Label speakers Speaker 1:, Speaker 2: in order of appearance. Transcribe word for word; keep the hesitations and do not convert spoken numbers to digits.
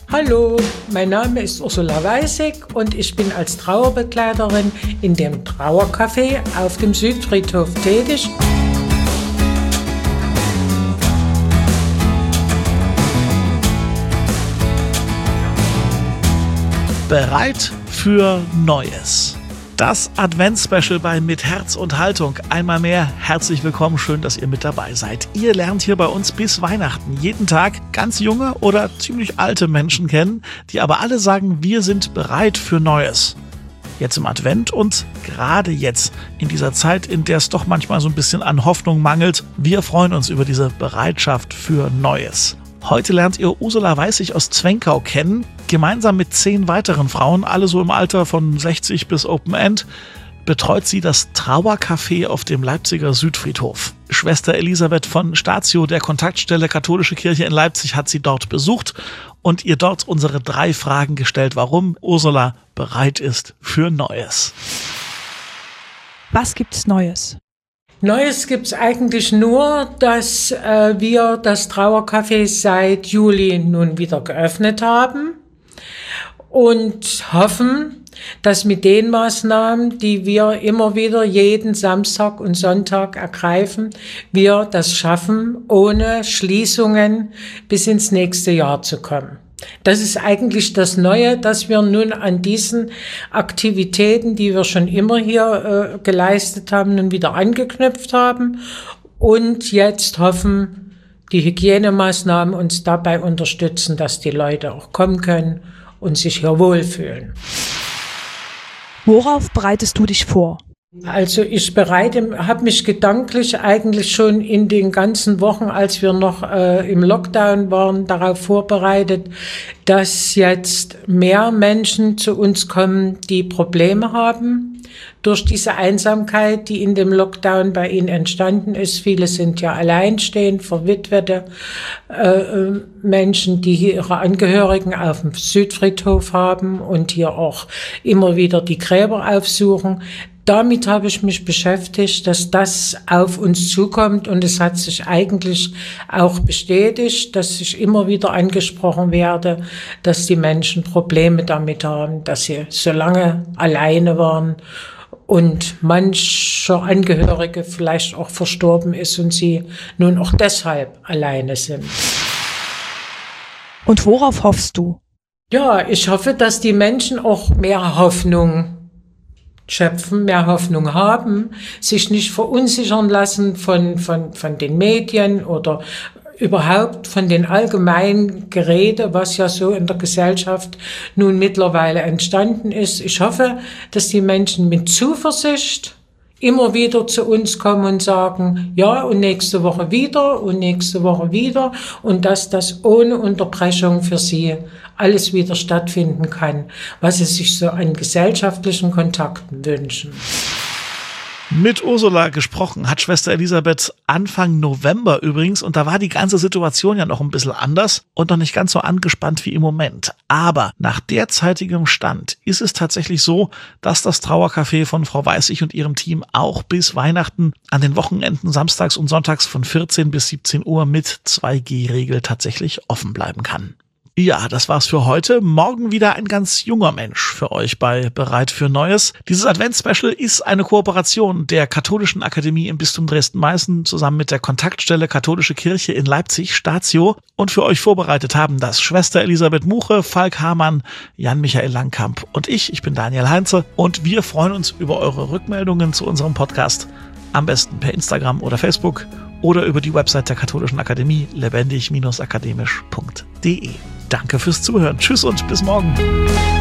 Speaker 1: Hallo, mein Name ist Ursula Weißig und ich bin als Trauerbegleiterin in dem Trauercafé auf dem Südfriedhof tätig.
Speaker 2: Bereit für Neues. Das Advents-Special bei Mit Herz und Haltung. Einmal mehr herzlich willkommen, schön, dass ihr mit dabei seid. Ihr lernt hier bei uns bis Weihnachten jeden Tag ganz junge oder ziemlich alte Menschen kennen, die aber alle sagen, wir sind bereit für Neues. Jetzt im Advent und gerade jetzt, in dieser Zeit, in der es doch manchmal so ein bisschen an Hoffnung mangelt, wir freuen uns über diese Bereitschaft für Neues. Heute lernt ihr Ursula Weißig aus Zwenkau kennen, gemeinsam mit zehn weiteren Frauen, alle so im Alter von sechzig bis Open End, betreut sie das Trauercafé auf dem Leipziger Südfriedhof. Schwester Elisabeth von Statio der Kontaktstelle Katholische Kirche in Leipzig hat sie dort besucht und ihr dort unsere drei Fragen gestellt, warum Ursula bereit ist für Neues.
Speaker 3: Was gibt's Neues?
Speaker 1: Neues gibt's eigentlich nur, dass äh, wir das Trauercafé seit Juli nun wieder geöffnet haben und hoffen, dass mit den Maßnahmen, die wir immer wieder jeden Samstag und Sonntag ergreifen, wir das schaffen, ohne Schließungen bis ins nächste Jahr zu kommen. Das ist eigentlich das Neue, dass wir nun an diesen Aktivitäten, die wir schon immer hier äh, geleistet haben, nun wieder angeknüpft haben und jetzt hoffen, die Hygienemaßnahmen uns dabei unterstützen, dass die Leute auch kommen können und sich hier wohlfühlen.
Speaker 3: Worauf bereitest du dich vor?
Speaker 1: Also ich bereite, habe mich gedanklich eigentlich schon in den ganzen Wochen, als wir noch äh, im Lockdown waren, darauf vorbereitet, dass jetzt mehr Menschen zu uns kommen, die Probleme haben durch diese Einsamkeit, die in dem Lockdown bei ihnen entstanden ist. Viele sind ja alleinstehend, verwitwete äh, Menschen, die hier ihre Angehörigen auf dem Südfriedhof haben und hier auch immer wieder die Gräber aufsuchen. Damit habe ich mich beschäftigt, dass das auf uns zukommt und es hat sich eigentlich auch bestätigt, dass ich immer wieder angesprochen werde, dass die Menschen Probleme damit haben, dass sie so lange alleine waren und mancher Angehörige vielleicht auch verstorben ist und sie nun auch deshalb alleine sind.
Speaker 3: Und worauf hoffst du?
Speaker 1: Ja, ich hoffe, dass die Menschen auch mehr Hoffnung schöpfen, mehr Hoffnung haben, sich nicht verunsichern lassen von, von, von den Medien oder überhaupt von den allgemeinen Gerede, was ja so in der Gesellschaft nun mittlerweile entstanden ist. Ich hoffe, dass die Menschen mit Zuversicht immer wieder zu uns kommen und sagen, ja, und nächste Woche wieder und nächste Woche wieder und dass das ohne Unterbrechung für sie alles wieder stattfinden kann, was sie sich so an gesellschaftlichen Kontakten wünschen.
Speaker 2: Mit Ursula gesprochen hat Schwester Elisabeth Anfang November übrigens und da war die ganze Situation ja noch ein bisschen anders und noch nicht ganz so angespannt wie im Moment. Aber nach derzeitigem Stand ist es tatsächlich so, dass das Trauercafé von Frau Weißig und ihrem Team auch bis Weihnachten an den Wochenenden samstags und sonntags von vierzehn bis siebzehn Uhr mit zwei G Regel tatsächlich offen bleiben kann. Ja, das war's für heute. Morgen wieder ein ganz junger Mensch für euch bei Bereit für Neues. Dieses Advents-Special ist eine Kooperation der Katholischen Akademie im Bistum Dresden-Meißen zusammen mit der Kontaktstelle Katholische Kirche in Leipzig, Statio. Und für euch vorbereitet haben das Schwester Elisabeth Muche, Falk Hamann, Jan-Michael Langkamp und ich. Ich bin Daniel Heinze und wir freuen uns über eure Rückmeldungen zu unserem Podcast. Am besten per Instagram oder Facebook oder über die Website der Katholischen Akademie lebendig akademisch punkt de. Danke fürs Zuhören. Tschüss und bis morgen.